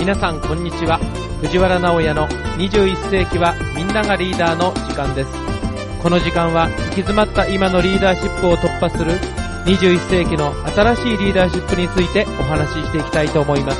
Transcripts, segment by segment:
皆さんこんにちは。藤原直也の21世紀はみんながリーダーの時間です。この時間は行き詰まった今のリーダーシップを突破する21世紀の新しいリーダーシップについてお話ししていきたいと思います。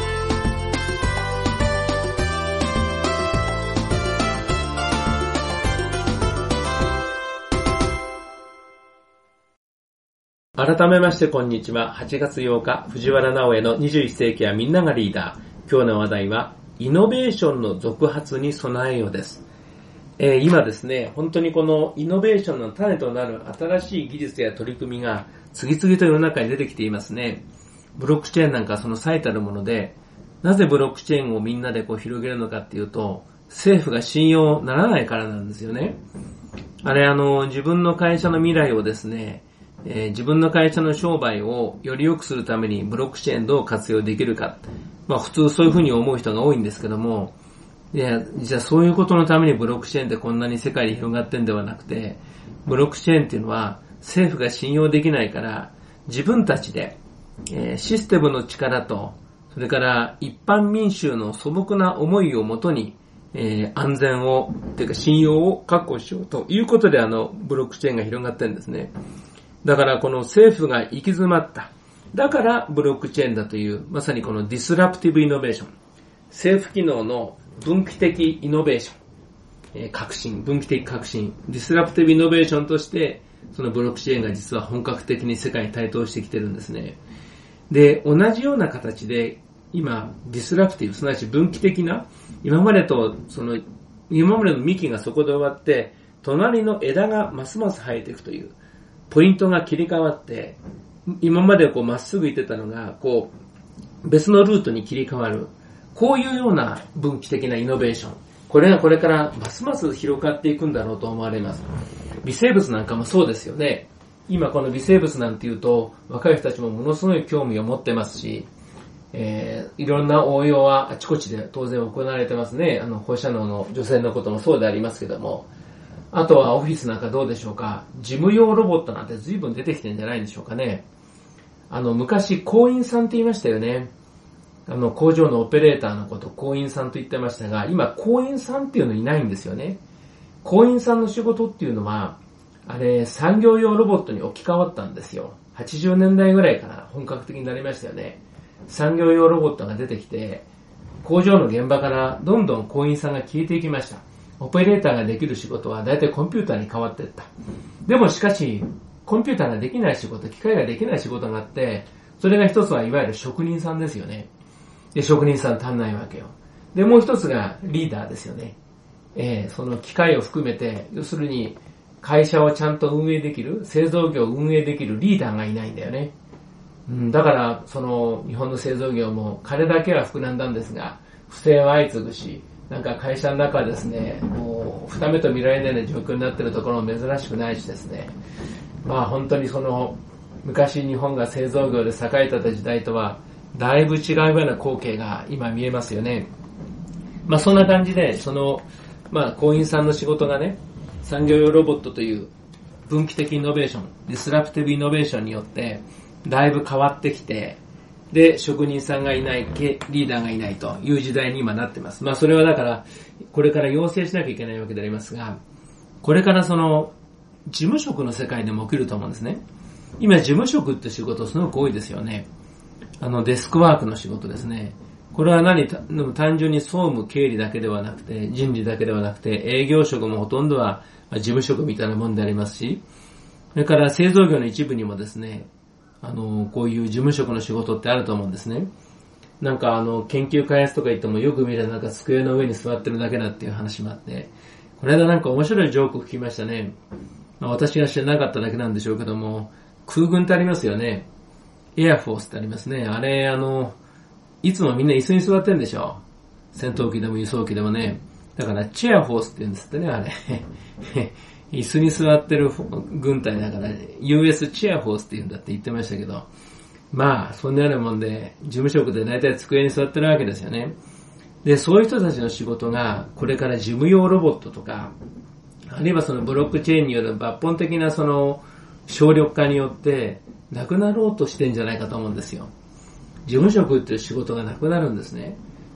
改めましてこんにちは。8月8日、藤原直江の21世紀はみんながリーダー。今日の話題は、イノベーションの続発に備えようです。今ですね、本当にこのイノベーションの種となる新しい技術や取り組みが次々と世の中に出てきていますね。ブロックチェーンなんかその最たるもので、なぜブロックチェーンをみんなで広げるのかっていうと、政府が信用ならないからなんですよね。自分の会社の未来をですね、自分の会社の商売をより良くするためにブロックチェーンどう活用できるか。普通そういうふうに思う人が多いんですけども、じゃあそういうことのためにブロックチェーンってこんなに世界に広がってんではなくて、ブロックチェーンっていうのは政府が信用できないから自分たちで、システムの力と、それから一般民衆の素朴な思いをもとに、安全を、というか信用を確保しようということでブロックチェーンが広がってるんですね。だからこの政府が行き詰まった。だからブロックチェーンだという、まさにこのディスラプティブイノベーション。政府機能の分岐的イノベーション。分岐的革新。ディスラプティブイノベーションとして、そのブロックチェーンが実は本格的に世界に台頭してきてるんですね。で、同じような形で、今、ディスラプティブ、すなわち分岐的な、今までの幹がそこで終わって、隣の枝がますます生えていくという。ポイントが切り替わって、今までまっすぐ行ってたのが、別のルートに切り替わる。こういうような分岐的なイノベーション。これがこれからますます広がっていくんだろうと思われます。微生物なんかもそうですよね。今この微生物なんていうと、若い人たちもものすごい興味を持ってますし、いろんな応用はあちこちで当然行われてますね。放射能の除染のこともそうでありますけども、あとはオフィスなんかどうでしょうか。事務用ロボットなんて随分出てきてるんじゃないでしょうかね。昔、工員さんって言いましたよね。工場のオペレーターのこと工員さんと言ってましたが、今工員さんっていうのいないんですよね。工員さんの仕事っていうのは、産業用ロボットに置き換わったんですよ。80年代ぐらいから本格的になりましたよね。産業用ロボットが出てきて、工場の現場からどんどん工員さんが消えていきました。オペレーターができる仕事は大体コンピューターに変わっていった。でもしかし、コンピューターができない仕事、機械ができない仕事があって、それが一つはいわゆる職人さんですよね。で、職人さん足んないわけよ。で、もう一つがリーダーですよね。その機械を含めて、要するに会社をちゃんと運営できる、製造業を運営できるリーダーがいないんだよね。だから、日本の製造業も金だけは膨らんだんですが、不正は相次ぐし、なんか会社の中はですね、もう二目と見られないような状況になっているところも珍しくないしですね。本当に昔日本が製造業で栄えた時代とは、だいぶ違うような光景が今見えますよね。そんな感じで、工員さんの仕事がね、産業用ロボットという分岐的イノベーション、ディスラプティブイノベーションによって、だいぶ変わってきて、で、職人さんがいない、リーダーがいないという時代に今なってます。それはだから、これから養成しなきゃいけないわけでありますが、これから事務職の世界でも起きると思うんですね。今、事務職って仕事すごく多いですよね。デスクワークの仕事ですね。これは単純に総務経理だけではなくて、人事だけではなくて、営業職もほとんどは事務職みたいなもんでありますし、それから製造業の一部にもですね、こういう事務職の仕事ってあると思うんですね。研究開発とか言ってもよく見れば机の上に座ってるだけだっていう話もあって、この間面白いジョーク聞きましたね。私が知らなかっただけなんでしょうけども、空軍ってありますよね。エアフォースってありますね。いつもみんな椅子に座ってるんでしょ。戦闘機でも輸送機でもね。だからチェアフォースって言うんですってね、椅子に座ってる軍隊だから、US チェアフォースって言うんだって言ってましたけど、そんなようなもんで、事務職で大体机に座ってるわけですよね。で、そういう人たちの仕事が、これから事務用ロボットとか、あるいはブロックチェーンによる抜本的な省力化によって、なくなろうとしてんじゃないかと思うんですよ。事務職っていう仕事がなくなるんですね。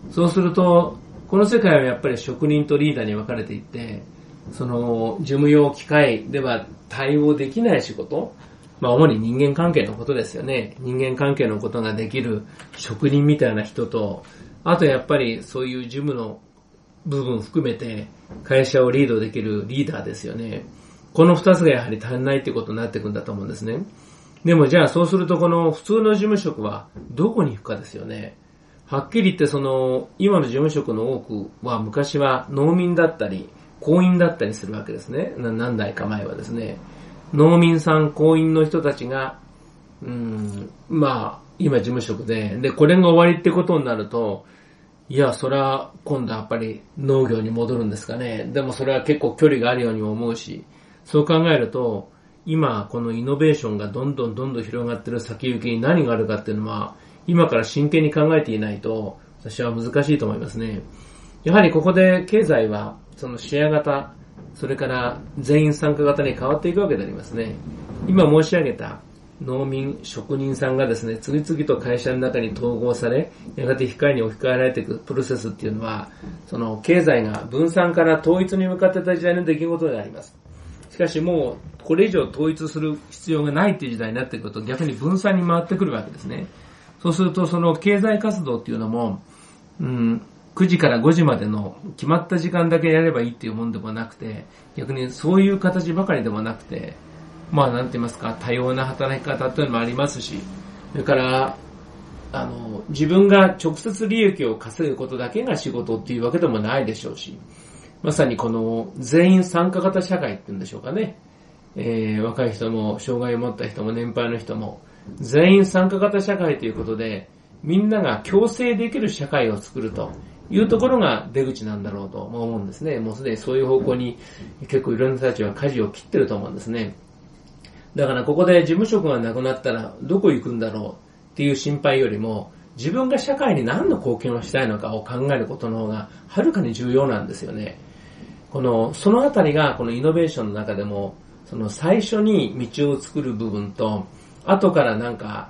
そうすると、この世界はやっぱり職人とリーダーに分かれていって、その事務用機械では対応できない仕事、主に人間関係のことですよね。人間関係のことができる職人みたいな人と、あとやっぱりそういう事務の部分含めて会社をリードできるリーダーですよね。この二つがやはり足んないってことになっていくんだと思うんですね。でもじゃあそうするとこの普通の事務職はどこに行くかですよね。はっきり言って今の事務職の多くは昔は農民だったり、工員だったりするわけですね。何代か前はですね。農民さん、工員の人たちが、今事務職で、これが終わりってことになると、いや、それは今度はやっぱり農業に戻るんですかね。でもそれは結構距離があるようにも思うし、そう考えると、今このイノベーションがどんどん広がってる先行きに何があるかっていうのは、今から真剣に考えていないと、私は難しいと思いますね。やはりここで経済は、そのシェア型、それから全員参加型に変わっていくわけでありますね。今申し上げた農民、職人さんがですね、次々と会社の中に統合され、やがて機械に置き換えられていくプロセスっていうのは、その経済が分散から統一に向かってた時代の出来事であります。しかしもう、これ以上統一する必要がないっていう時代になってくると、逆に分散に回ってくるわけですね。そうすると、その経済活動っていうのも、9時から5時までの決まった時間だけやればいいっていうもんでもなくて、逆にそういう形ばかりでもなくて、なんて言いますか、多様な働き方っていうのもありますし、それから、自分が直接利益を稼ぐことだけが仕事っていうわけでもないでしょうし、まさにこの全員参加型社会っていうんでしょうかね。若い人も、障害を持った人も、年配の人も、全員参加型社会ということで、みんなが共生できる社会を作るというところが出口なんだろうと思うんですね。もうすでにそういう方向に結構いろんな人たちは舵を切ってると思うんですね。だからここで事務職がなくなったらどこ行くんだろうっていう心配よりも、自分が社会に何の貢献をしたいのかを考えることの方がはるかに重要なんですよね。そのあたりがこのイノベーションの中でも、その最初に道を作る部分と、後から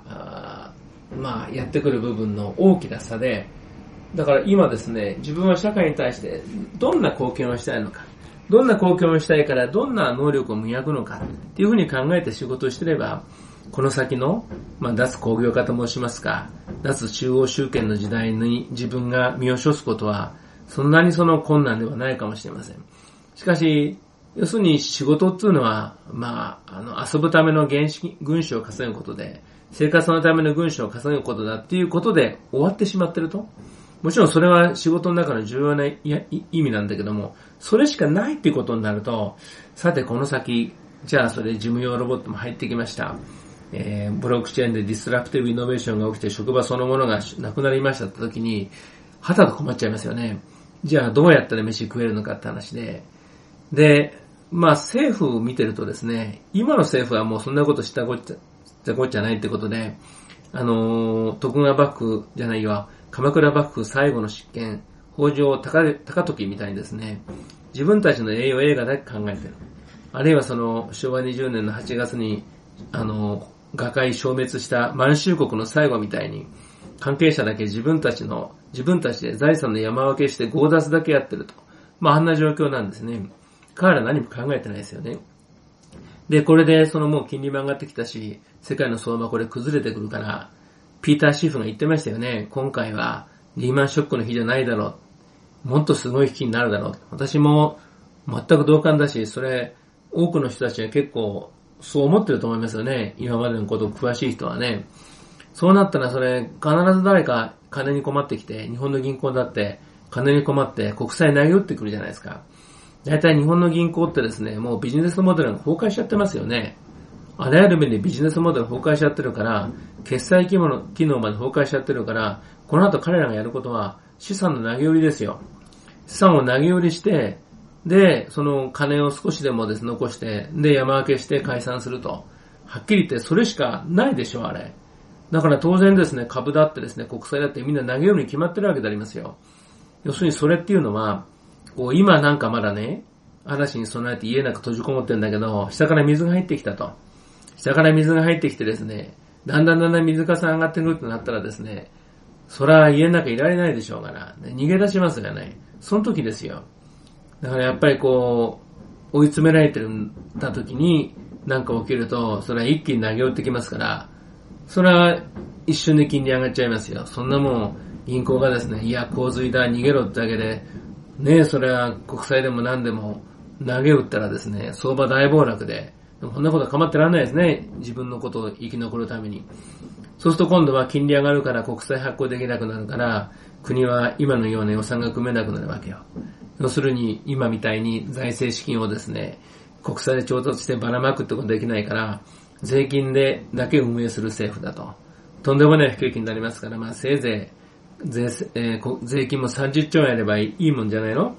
やってくる部分の大きな差で、だから今ですね、自分は社会に対してどんな貢献をしたいのか、どんな貢献をしたいからどんな能力を磨くのかっていうふうに考えて仕事をしてれば、この先の、脱工業化と申しますか、脱中央集権の時代に自分が身を処すことは、そんなに困難ではないかもしれません。しかし、要するに仕事っていうのは、遊ぶための軍資を稼ぐことで、生活のための軍資を稼ぐことだっていうことで終わってしまってると。もちろんそれは仕事の中の重要な意味なんだけども、それしかないっていうことになると、さてこの先、じゃあそれ事務用ロボットも入ってきました。ブロックチェーンでディスラプティブイノベーションが起きて職場そのものがなくなりましたって時に、はたと困っちゃいますよね。じゃあどうやったら飯食えるのかって話で。で、政府を見てるとですね、今の政府はもうそんなことしたこっちゃないってことで、徳川幕府じゃないわ、鎌倉幕府最後の執権、北条高時みたいにですね、自分たちの栄養映画だけ考えてる。あるいは昭和20年の8月に、瓦解消滅した満州国の最後みたいに、関係者だけ自分たちで財産の山分けして強奪だけやってると。あんな状況なんですね。彼ら何も考えてないですよね。で、これでもう金利も上がってきたし、世界の相場これ崩れてくるから、ピーター・シーフが言ってましたよね。今回はリーマンショックの日じゃないだろう。もっとすごい日になるだろう。私も全く同感だし、それ多くの人たちは結構そう思ってると思いますよね。今までのこと詳しい人はね。そうなったらそれ必ず誰か金に困ってきて、日本の銀行だって金に困って国債投げ打ってくるじゃないですか。大体日本の銀行ってですね、もうビジネスモデルが崩壊しちゃってますよね。あらゆる面でビジネスモデル崩壊しちゃってるから、決済機能まで崩壊しちゃってるから、この後彼らがやることは資産の投げ売りですよ。資産を投げ売りして、で、その金を少しでもですね、残して、で、山分けして解散すると。はっきり言ってそれしかないでしょ、あれ。だから当然ですね、株だってですね、国債だってみんな投げ売りに決まってるわけでありますよ。要するにそれっていうのは、今なんかまだね、嵐に備えて家なく閉じこもってるんだけど、下から水が入ってきたと。下から水が入ってきてですね、だんだん水かさが上がってくるとなったらですね、 そら家の中いられないでしょうから、逃げ出しますがね、その時ですよ。だからやっぱりこう、追い詰められてた時になんか起きると、それは一気に投げ打ってきますから、それは一瞬で金利上がっちゃいますよ。そんなもん、銀行がですね、いや、洪水だ、逃げろってだけで、ねえ、それは国債でも何でも投げ打ったらですね、相場大暴落で、こんなことは構ってらんないですね。自分のことを生き残るために。そうすると今度は金利上がるから国債発行できなくなるから、国は今のような予算が組めなくなるわけよ。要するに今みたいに財政資金をですね、国債で調達してばらまくってことができないから、税金でだけ運営する政府だと。とんでもない不景気になりますから、せいぜい税金も30兆円やればいいもんじゃないの？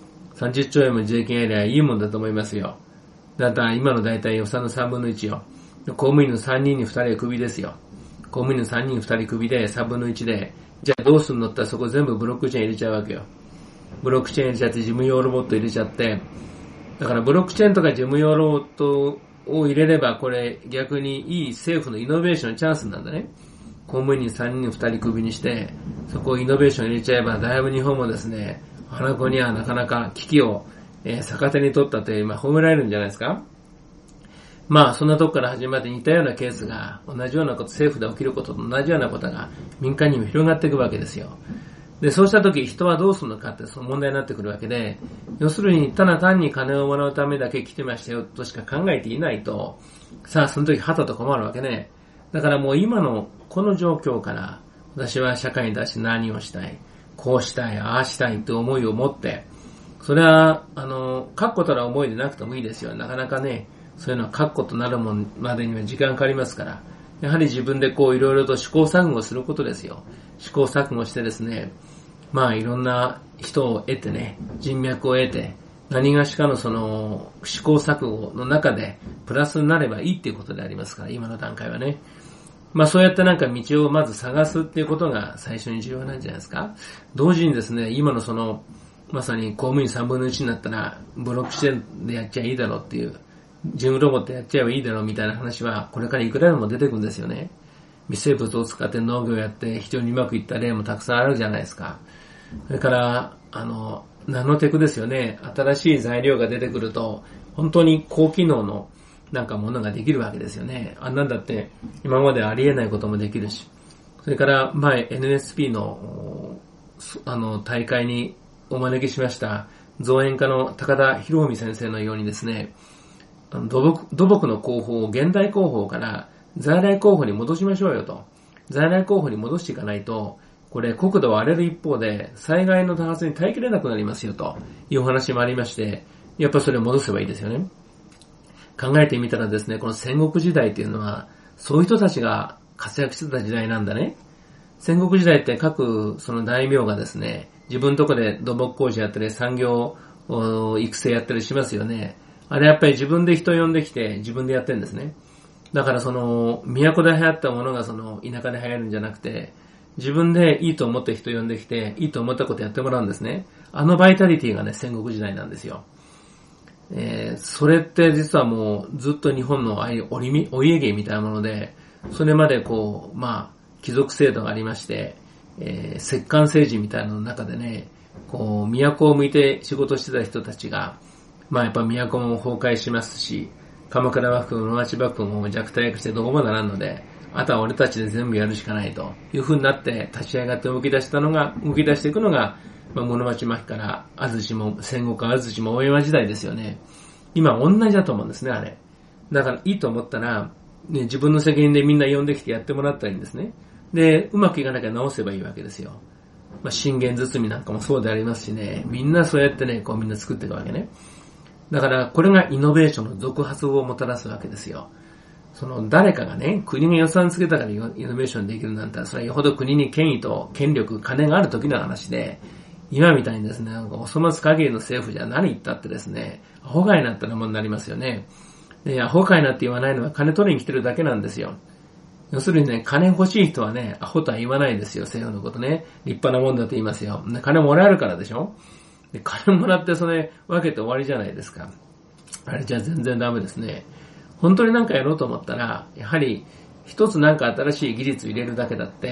30 兆円も税金やればいいもんだと思いますよ。だから今の大体予算の3分の1よ。公務員の3人に2人はクビですよ。公務員の3人に2人クビで3分の1で、じゃあどうすんのって言ったらそこ全部ブロックチェーン入れちゃうわけよ。ブロックチェーン入れちゃって事務用ロボット入れちゃって、だからブロックチェーンとか事務用ロボットを入れればこれ逆にいい政府のイノベーションのチャンスなんだね。公務員に3人に2人クビにして、そこをイノベーション入れちゃえばだいぶ日本もですね、花子にはなかなか危機を逆手に取ったと今褒められるんじゃないですか。そんなとこから始まって似たようなケースが同じようなこと、政府で起きることと同じようなことが民間にも広がっていくわけですよ。で、そうしたとき人はどうするのかってその問題になってくるわけで、要するにただ単に金をもらうためだけ来てましたよとしか考えていないと、さあその時はたと困るわけね。だからもう今のこの状況から私は社会に出して何をしたい、こうしたい、ああしたいという思いを持って、それは確固たる思いでなくてもいいですよ。なかなかね、そういうのは確固となるもんまでには時間かかりますから、やはり自分でこういろいろと試行錯誤することですよ。試行錯誤してですね、いろんな人を得てね、人脈を得て、何がしかのその試行錯誤の中でプラスになればいいっていうことでありますから、今の段階はね。そうやってなんか道をまず探すっていうことが最初に重要なんじゃないですか。同時にですね、今のその、まさに公務員3分の1になったら、ブロックチェーンでやっちゃいいだろうっていう、事務ロボットやっちゃえばいいだろうみたいな話は、これからいくらでも出てくるんですよね。微生物を使って農業やって非常にうまくいった例もたくさんあるじゃないですか。それから、ナノテクですよね。新しい材料が出てくると、本当に高機能のなんかものができるわけですよね。あんなんだって今までありえないこともできるし。それから前 NSP の大会にお招きしました造園家の高田博文先生のようにですね、土木の工法を現代工法から在来工法に戻しましょうよと。在来工法に戻していかないと、これ国土を荒れる一方で災害の多発に耐えきれなくなりますよというお話もありまして、やっぱりそれを戻せばいいですよね。考えてみたらですね、この戦国時代っていうのは、そういう人たちが活躍してた時代なんだね。戦国時代って各その大名がですね、自分のとこで土木工事やったり産業育成やったりしますよね。あれやっぱり自分で人を呼んできて自分でやってるんですね。だからその都で流行ったものがその田舎で流行るんじゃなくて、自分でいいと思って人を呼んできて、いいと思ったことやってもらうんですね。バイタリティがね、戦国時代なんですよ。それって実はもうずっと日本のお家芸みたいなもので、それまでこう、貴族制度がありまして、摂関政治みたいなの中でね、こう、都を向いて仕事してた人たちが、やっぱ都も崩壊しますし、鎌倉幕府、室町幕府も弱体化してどこもならんので、あとは俺たちで全部やるしかないという風になって立ち上がって動き出していくのが、室町末期から安土も戦後か安土も大山時代ですよね。今同じだと思うんですね、あれ。だからいいと思ったら、ね、自分の責任でみんな呼んできてやってもらったらいいんですね。で、うまくいかなきゃ直せばいいわけですよ。信玄包みなんかもそうでありますしね、みんなそうやってね、こうみんな作っていくわけね。だからこれがイノベーションの続発をもたらすわけですよ。その誰かがね、国が予算つけたからイノベーションできるなんて、それはよほど国に権威と権力、金がある時の話で、今みたいにですね、お粗末限りの政府じゃ何言ったってですね、アホがいなったらものになりますよね。で、アホかいなって言わないのは金取りに来てるだけなんですよ。要するにね、金欲しい人はね、アホとは言わないですよ、政府のことね。立派なもんだと言いますよ。金もらえるからでしょ。で、金もらってそれ分けて終わりじゃないですか。あれじゃあ全然ダメですね。本当になんかやろうと思ったら、やはり一つなんか新しい技術入れるだけだって、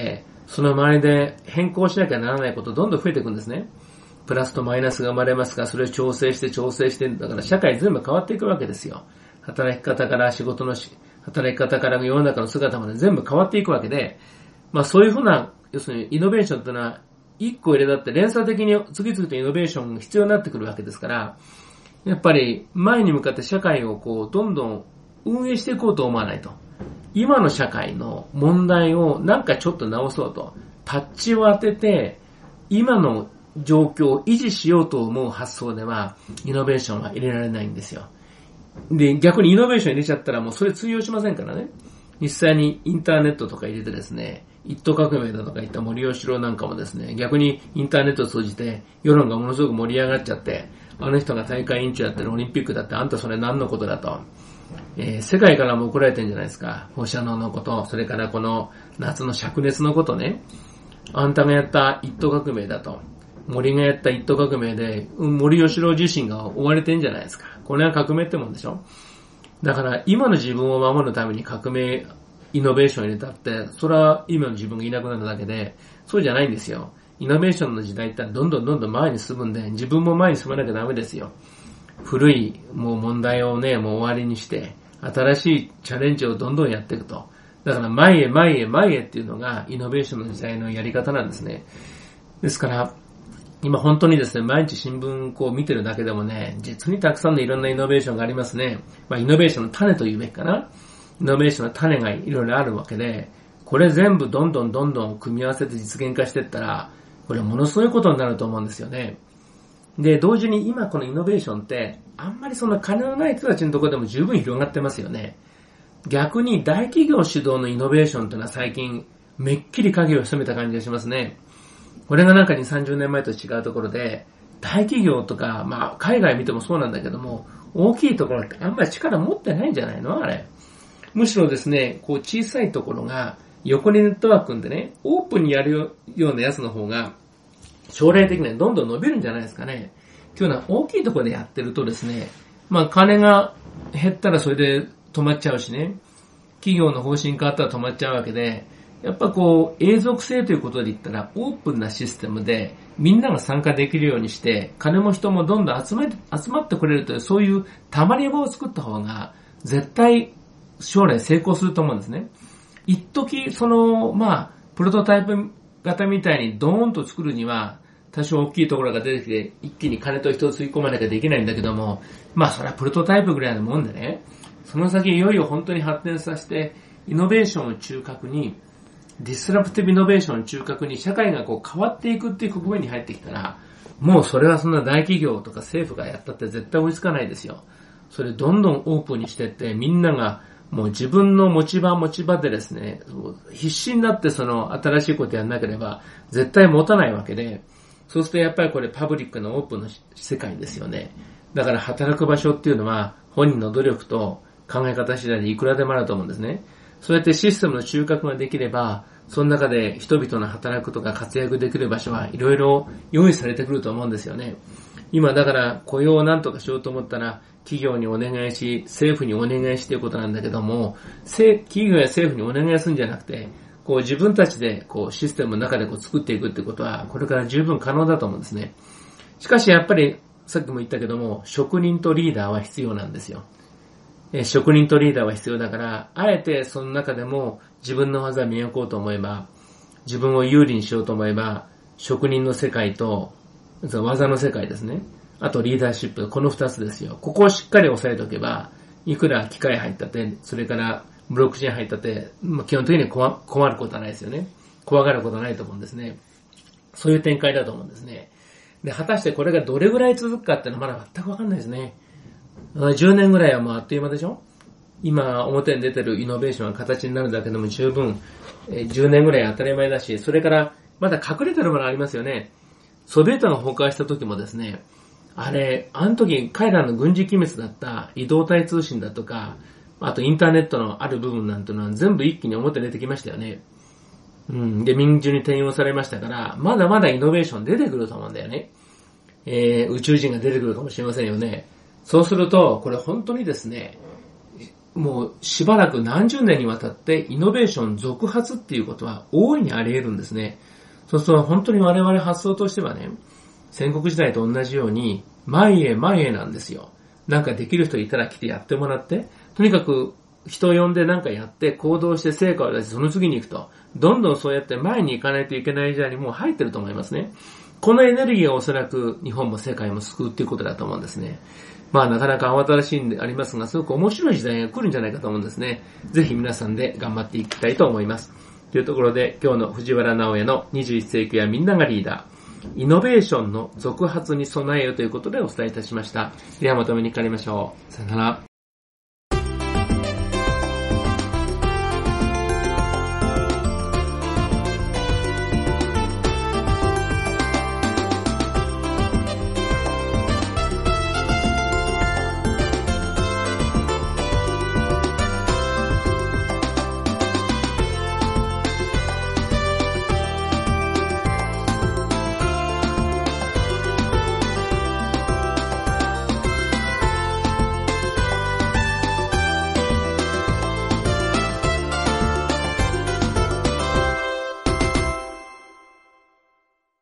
その周りで変更しなきゃならないことどんどん増えていくんですね。プラスとマイナスが生まれますが、それを調整して、だから社会全部変わっていくわけですよ。働き方から働き方から世の中の姿まで全部変わっていくわけで、そういうふうな、要するにイノベーションというのは、一個入れだって連鎖的に次々とイノベーションが必要になってくるわけですから、やっぱり前に向かって社会をどんどん運営していこうと思わないと。今の社会の問題をなんかちょっと直そうと、タッチを当てて、今の状況を維持しようと思う発想では、イノベーションは入れられないんですよ。で、逆にイノベーション入れちゃったらもうそれ通用しませんからね。実際にインターネットとか入れてですね、一都革命だとか言った森喜朗なんかもですね、逆にインターネットを通じて世論がものすごく盛り上がっちゃって、あの人が大会委員長やってるオリンピックだってあんたそれ何のことだと。世界からも怒られてるんじゃないですか。放射能のこと、それからこの夏の灼熱のことね。あんたがやった一都革命だと。森がやった一都革命で、森喜朗自身が追われてるんじゃないですか。これは革命ってもんでしょ。だから今の自分を守るために革命、イノベーションを入れたって、それは今の自分がいなくなるだけで、そうじゃないんですよ。イノベーションの時代ってどんどん前に進むんで、自分も前に進まなきゃダメですよ。古いもう問題をね、もう終わりにして、新しいチャレンジをどんどんやっていくと。だから前へっていうのがイノベーションの時代のやり方なんですね。ですから、今本当にですね、毎日新聞見てるだけでもね、実にたくさんのいろんなイノベーションがありますね。イノベーションの種というべきかな。イノベーションの種がいろいろあるわけで、これ全部どんどん組み合わせて実現化していったら、これものすごいことになると思うんですよね。で、同時に今このイノベーションって、あんまりそんな金のない人たちのところでも十分広がってますよね。逆に大企業主導のイノベーションっていうのは最近、めっきり影を潜めた感じがしますね。これがなんか2、30年前と違うところで、大企業とか、海外見てもそうなんだけども、大きいところってあんまり力持ってないんじゃないのあれ。むしろですね、小さいところが横にネットワーク組んでね、オープンにやるようなやつの方が、将来的にはどんどん伸びるんじゃないですかね。というのは大きいところでやってるとですね、金が減ったらそれで止まっちゃうしね、企業の方針変わったら止まっちゃうわけで、やっぱ永続性ということで言ったらオープンなシステムでみんなが参加できるようにして、金も人もどんどん集まってくれるという、そういう溜まり場を作った方が絶対将来成功すると思うんですね。一時プロトタイプ型みたいにドーンと作るには多少大きいところが出てきて一気に金と人を吸い込まなきゃできないんだけども、それはプロトタイプぐらいのもんでね、その先いよいよ本当に発展させてイノベーションを中核に、ディスラプティブイノベーションを中核に社会が変わっていくっていう局面に入ってきたら、もうそれはそんな大企業とか政府がやったって絶対追いつかないですよ。それどんどんオープンにしてって、みんながもう自分の持ち場でですね、必死になってその新しいことやんなければ絶対持たないわけで、そうするとやっぱりこれパブリックのオープンの世界ですよね。だから働く場所っていうのは本人の努力と考え方次第でいくらでもあると思うんですね。そうやってシステムの中核ができれば、その中で人々の働くとか活躍できる場所はいろいろ用意されてくると思うんですよね。今だから雇用をなんとかしようと思ったら、企業にお願いし、政府にお願いしということなんだけども、企業や政府にお願いするんじゃなくて、自分たちでシステムの中で作っていくってことは、これから十分可能だと思うんですね。しかしやっぱり、さっきも言ったけども、職人とリーダーは必要なんですよ。職人とリーダーは必要だから、あえてその中でも自分の技を磨こうと思えば、自分を有利にしようと思えば、職人の世界と、技の世界ですね。あとリーダーシップ、この二つですよ。ここをしっかり押さえておけば、いくら機械入ったって、それからブロックチェーン入ったって、基本的に困ることはないですよね。怖がることはないと思うんですね。そういう展開だと思うんですね。で、果たしてこれがどれぐらい続くかっていうのはまだ全くわかんないですね。10年ぐらいはもうあっという間でしょ？今表に出てるイノベーションが形になるだけでも十分、10年ぐらい当たり前だし、それからまだ隠れてるものありますよね。ソビエトが崩壊した時もですね、あの時彼らの軍事機密だった移動体通信だとか、あとインターネットのある部分なんていうのは全部一気に表に出てきましたよね。で、民衆に転用されましたから、まだまだイノベーション出てくると思うんだよね。宇宙人が出てくるかもしれませんよね。そうすると、これ本当にですね、 もうしばらく何十年にわたってイノベーション続発っていうことは大いにあり得るんですね。そうすると本当に我々発想としてはね、戦国時代と同じように前へ前へなんですよ。なんかできる人いたら来てやってもらって、とにかく人を呼んでなんかやって行動して成果を出してその次に行くと、どんどんそうやって前に行かないといけない時代にもう入ってると思いますね。このエネルギーがおそらく日本も世界も救うっていうことだと思うんですね。まあなかなか慌ただしいんでありますが、すごく面白い時代が来るんじゃないかと思うんですね。ぜひ皆さんで頑張っていきたいと思います。というところで今日の藤原直哉の21世紀はみんながリーダー、イノベーションの続発に備えようということでお伝えいたしました。ではまとめにかかりましょう。さよなら。